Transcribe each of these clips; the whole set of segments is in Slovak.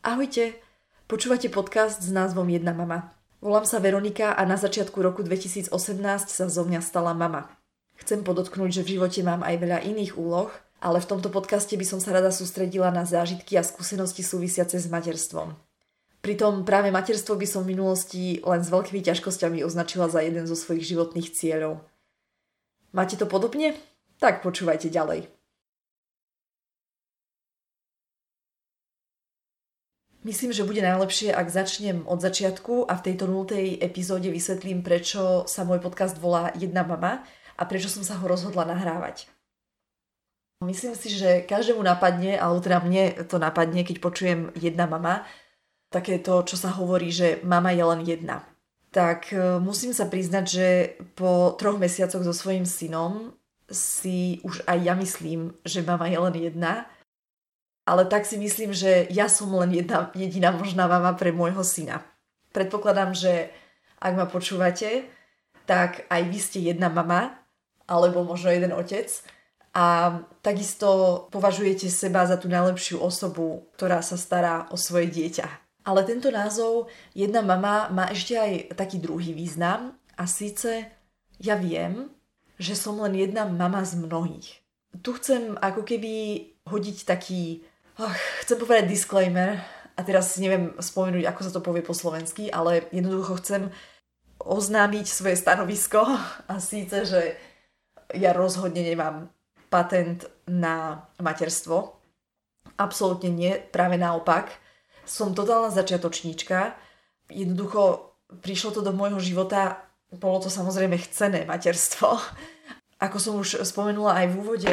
Ahojte, počúvate podcast s názvom Jedna mama. Volám sa Veronika a na začiatku roku 2018 sa zo mňa stala mama. Chcem podotknúť, že v živote mám aj veľa iných úloh, ale v tomto podcaste by som sa rada sústredila na zážitky a skúsenosti súvisiace s materstvom. Pritom práve materstvo by som v minulosti len s veľkými ťažkosťami označila za jeden zo svojich životných cieľov. Máte to podobne? Tak počúvajte ďalej. Myslím, že bude najlepšie, ak začnem od začiatku a v tejto 0. epizóde vysvetlím, prečo sa môj podcast volá Jedna mama a prečo som sa ho rozhodla nahrávať. Myslím si, že každému napadne, alebo teda mne to napadne, keď počujem Jedna mama, také to, čo sa hovorí, že mama je len jedna. Tak musím sa priznať, že po 3 mesiacoch so svojím synom si už aj ja myslím, že mama je len jedna. Ale tak si myslím, že ja som len jedna jediná možná mama pre môjho syna. Predpokladám, že ak ma počúvate, tak aj vy ste jedna mama, alebo možno jeden otec a takisto považujete seba za tú najlepšiu osobu, ktorá sa stará o svoje dieťa. Ale tento názov Jedna mama má ešte aj taký druhý význam a síce ja viem, že som len jedna mama z mnohých. Tu chcem ako keby hodiť taký chcem povedať disclaimer a teraz si neviem spomenúť, ako sa to povie po slovensky, ale jednoducho chcem oznámiť svoje stanovisko a síce, že ja rozhodne nemám patent na materstvo. Absolútne nie, práve naopak. Som totálna začiatočníčka. Jednoducho prišlo to do môjho života, bolo to samozrejme chcené materstvo. Ako som už spomenula aj v úvode,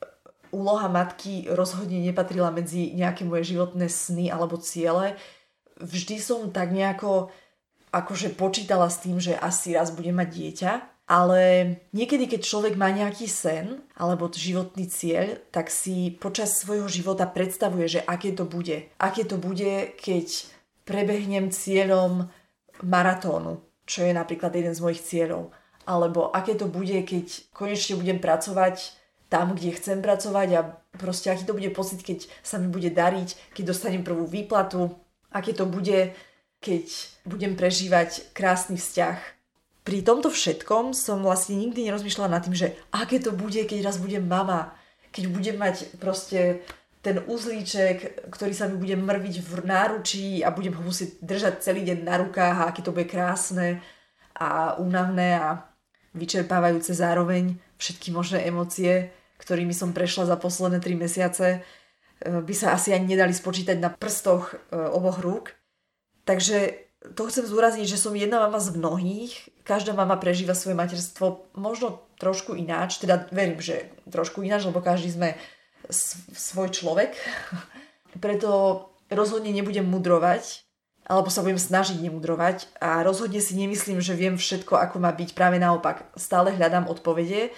úloha matky rozhodne nepatrila medzi nejaké moje životné sny alebo ciele. Vždy som tak nejako akože počítala s tým, že asi raz budem mať dieťa, ale niekedy, keď človek má nejaký sen alebo životný cieľ, tak si počas svojho života predstavuje, že aké to bude. Aké to bude, keď prebehnem cieľom maratónu, čo je napríklad jeden z mojich cieľov. Alebo aké to bude, keď konečne budem pracovať tam, kde chcem pracovať a proste aký to bude pocit, keď sa mi bude dariť, keď dostanem prvú výplatu, aké to bude, keď budem prežívať krásny vzťah. Pri tomto všetkom som vlastne nikdy nerozmýšľala nad tým, že aké to bude, keď raz budem mama, keď budem mať proste ten uzlíček, ktorý sa mi bude mrviť v náručí a budem ho musieť držať celý deň na rukách a aké to bude krásne a únavné a vyčerpávajúce zároveň všetky možné emócie, ktorými som prešla za posledné 3 mesiace, by sa asi ani nedali spočítať na prstoch oboch rúk. Takže to chcem zdôrazniť, že som jedna mama z mnohých. Každá mama prežíva svoje materstvo možno trošku ináč, teda verím, že trošku ináč, lebo každý sme svoj človek. Preto rozhodne nebudem mudrovať, alebo sa budem snažiť nemudrovať a rozhodne si nemyslím, že viem všetko, ako má byť. Práve naopak, stále hľadám odpovede,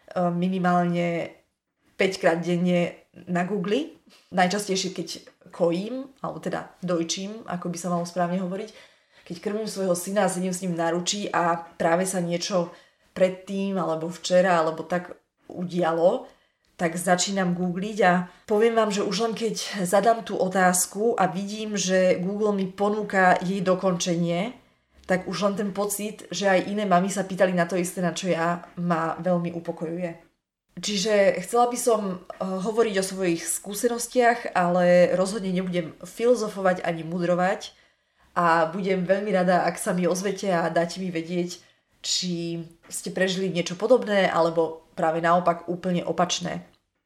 minimálne 5-krát denne na Google. Najčastejšie, keď kojím, alebo teda dojčím, ako by sa malo správne hovoriť. Keď krmím svojho syna a sedím s ním na ručí a práve sa niečo predtým, alebo včera, alebo tak udialo, tak začínam googliť a poviem vám, že už len keď zadám tú otázku a vidím, že Google mi ponúka jej dokončenie, tak už len ten pocit, že aj iné mami sa pýtali na to isté, na čo ja, ma veľmi upokojuje. Čiže chcela by som hovoriť o svojich skúsenostiach, ale rozhodne nebudem filozofovať ani mudrovať a budem veľmi rada, ak sa mi ozvete a dáte mi vedieť, či ste prežili niečo podobné alebo práve naopak úplne opačné.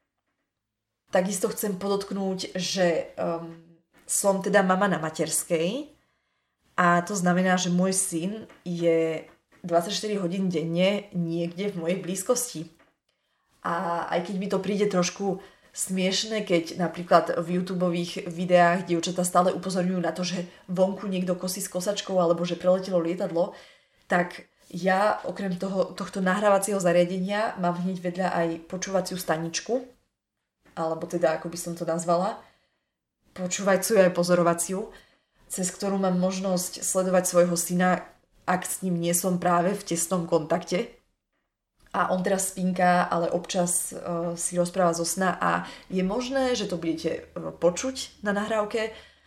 Takisto chcem podotknúť, že som teda mama na materskej a to znamená, že môj syn je 24 hodín denne niekde v mojej blízkosti. A aj keď mi to príde trošku smiešne, keď napríklad v YouTubeových videách dievčatá stále upozorňujú na to, že vonku niekto kosí s kosačkou alebo že preletelo lietadlo, tak ja okrem tohto nahrávacieho zariadenia mám hneď vedľa aj počúvaciu staničku, alebo teda, ako by som to nazvala, počúvajúcu aj pozorovaciu, cez ktorú mám možnosť sledovať svojho syna, ak s ním nie som práve v tesnom kontakte. A on teraz spinká, ale občas si rozpráva zo sna a je možné, že to budete počuť na nahrávke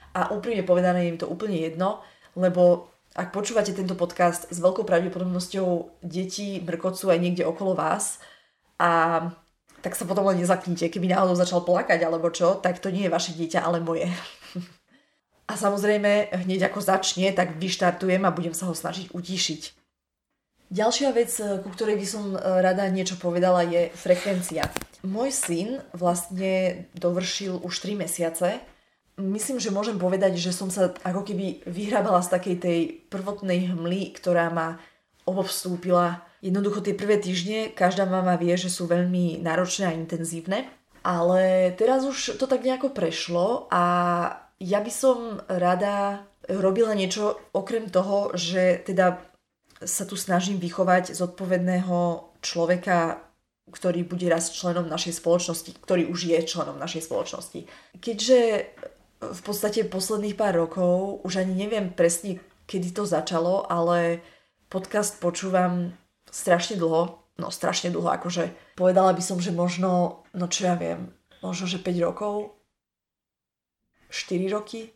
A úprimne povedané je mi to úplne jedno, lebo ak počúvate tento podcast, s veľkou pravdepodobnosťou deti mrkocú aj niekde okolo vás a tak sa potom len nezaknite. Keby náhodou začal plakať alebo čo, tak to nie je vaše dieťa, ale moje. A samozrejme, hneď ako začne, tak vyštartujem a budem sa ho snažiť utíšiť. Ďalšia vec, ku ktorej by som rada niečo povedala, je frekvencia. Môj syn vlastne dovršil už 3 mesiace. Myslím, že môžem povedať, že som sa ako keby vyhrábala z takej tej prvotnej hmly, ktorá ma obstúpila. Jednoducho tie prvé týždne, každá mama vie, že sú veľmi náročné a intenzívne. Ale teraz už to tak nejako prešlo a ja by som rada robila niečo okrem toho, že teda sa tu snažím vychovať zodpovedného človeka, ktorý bude raz členom našej spoločnosti, ktorý už je členom našej spoločnosti. Keďže v podstate posledných pár rokov, už ani neviem presne, kedy to začalo, ale podcast počúvam strašne dlho, akože povedala by som, že možno, možno, že 5 rokov, 4 roky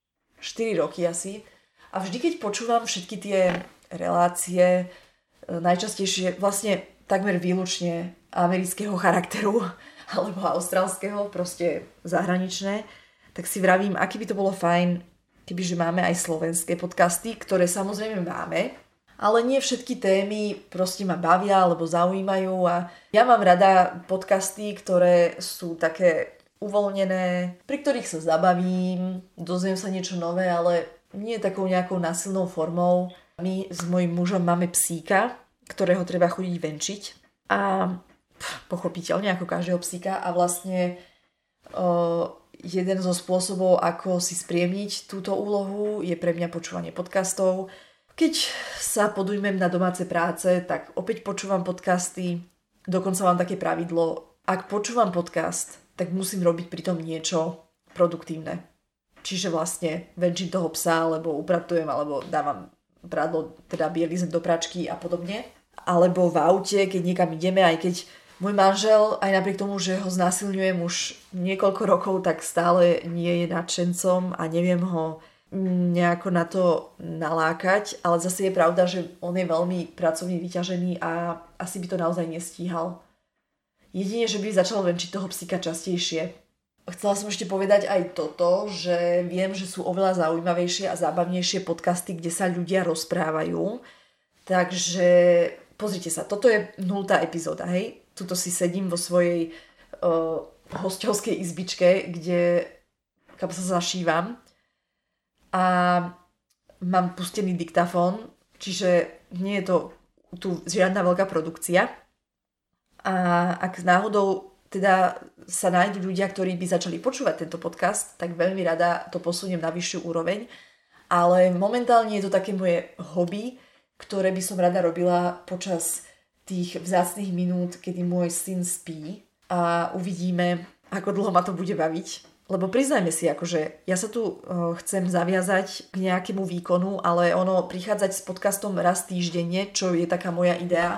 asi. A vždy, keď počúvam všetky tie relácie, najčastejšie vlastne takmer výlučne amerického charakteru alebo austrálskeho, proste zahraničné, tak si vravím, aký by to bolo fajn, kebyže máme aj slovenské podcasty, ktoré samozrejme máme, ale nie všetky témy proste ma bavia alebo zaujímajú a ja mám rada podcasty, ktoré sú také uvoľnené, pri ktorých sa zabavím, dozviem sa niečo nové, ale nie takou nejakou násilnou formou. My s mojím mužom máme psíka, ktorého treba chodiť venčiť a pochopiteľne ako každého psíka a vlastne jeden zo spôsobov, ako si spriemniť túto úlohu je pre mňa počúvanie podcastov. Keď sa podujmem na domáce práce, tak opäť počúvam podcasty. Dokonca mám také pravidlo, ak počúvam podcast, tak musím robiť pritom niečo produktívne. Čiže vlastne venčím toho psa, alebo upratujem, alebo dávam prádlo, teda bielizem do pračky a podobne. Alebo v aute, keď niekam ideme, aj keď môj manžel, aj napriek tomu, že ho znásilňujem už niekoľko rokov, tak stále nie je nadšencom a neviem ho nejako na to nalákať, ale zase je pravda, že on je veľmi pracovne vyťažený a asi by to naozaj nestíhal. Jedine, že by začal venčiť toho psíka častejšie. Chcela som ešte povedať aj toto, že viem, že sú oveľa zaujímavejšie a zábavnejšie podcasty, kde sa ľudia rozprávajú. Takže pozrite sa, toto je 0. epizóda, hej? Tuto si sedím vo svojej hosťovskej izbičke, kam sa zašívam a mám pustený diktafón, čiže nie je to tu žiadna veľká produkcia. A ak náhodou teda sa nájdú ľudia, ktorí by začali počúvať tento podcast, tak veľmi rada to posuniem na vyššiu úroveň. Ale momentálne je to také moje hobby, ktoré by som rada robila počas tých vzácnych minút, kedy môj syn spí a uvidíme, ako dlho ma to bude baviť. Lebo priznajme si, akože ja sa tu chcem zaviazať k nejakému výkonu, ale ono prichádzať s podcastom raz týždenne, čo je taká moja idea,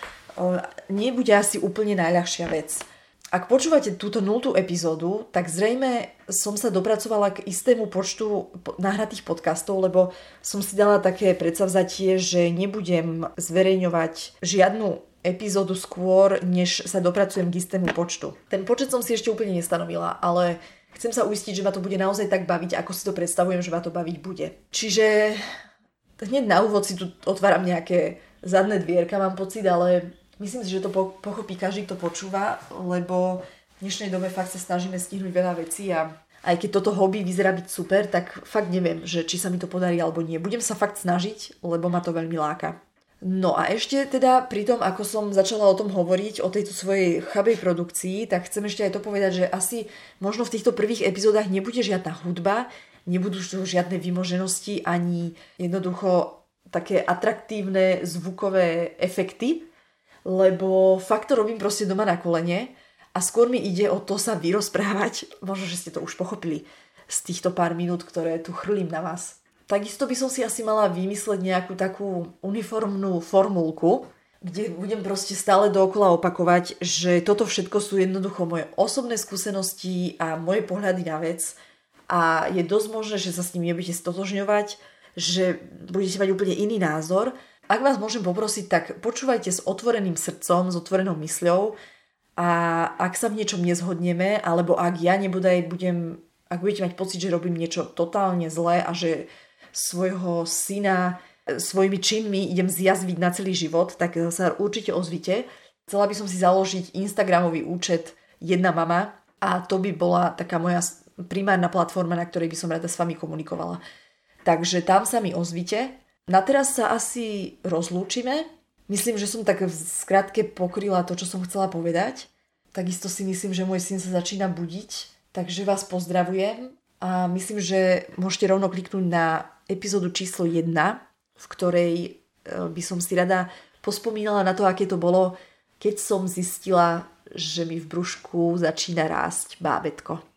nebude asi úplne najľahšia vec. Ak počúvate túto 0. epizódu, tak zrejme som sa dopracovala k istému počtu nahratých podcastov, lebo som si dala také predsavzatie, že nebudem zverejňovať žiadnu epizódu skôr, než sa dopracujem k istému počtu. Ten počet som si ešte úplne nestanovila, ale chcem sa uistiť, že ma to bude naozaj tak baviť, ako si to predstavujem, že ma to baviť bude. Čiže hneď na úvod si tu otváram nejaké zadné dvierka, mám pocit, ale myslím si, že to pochopí každý, kto počúva, lebo v dnešnej dobe fakt sa snažíme stihnúť veľa vecí a aj keď toto hobby vyzerá byť super, tak fakt neviem, že či sa mi to podarí alebo nie. Budem sa fakt snažiť, lebo ma to veľmi láka. No a ešte teda pri tom, ako som začala o tom hovoriť, o tejto svojej chabej produkcii, tak chcem ešte aj to povedať, že asi možno v týchto prvých epizódach nebude žiadna hudba, nebudú žiadne vymoženosti ani jednoducho také atraktívne zvukové efekty, lebo fakt to robím proste doma na kolene a skôr mi ide o to sa vyrozprávať, možno, že ste to už pochopili z týchto pár minút, ktoré tu chrlím na vás. Takisto by som si asi mala vymysleť nejakú takú uniformnú formulku, kde budem proste stále dookola opakovať, že toto všetko sú jednoducho moje osobné skúsenosti a moje pohľady na vec a je dosť možné, že sa s ním nebudete stotožňovať, že budete mať úplne iný názor. Ak vás môžem poprosiť, tak počúvajte s otvoreným srdcom, s otvorenou mysľou a ak sa v niečom nezhodneme, alebo ak ja ak budete mať pocit, že robím niečo totálne zlé a že svojho syna svojimi činmi idem zjazviť na celý život, tak sa určite ozvite. Chcela by som si založiť Instagramový účet Jedna mama a to by bola taká moja primárna platforma, na ktorej by som rada s vami komunikovala. Takže tam sa mi ozvite. Na teraz sa asi rozlúčime. Myslím, že som tak v skratke pokryla to, čo som chcela povedať. Takisto si myslím, že môj syn sa začína budiť, takže vás pozdravujem a myslím, že môžete rovno kliknúť na epizódu číslo 1, v ktorej by som si rada pospomínala na to, aké to bolo, keď som zistila, že mi v brúšku začína rásť bábätko.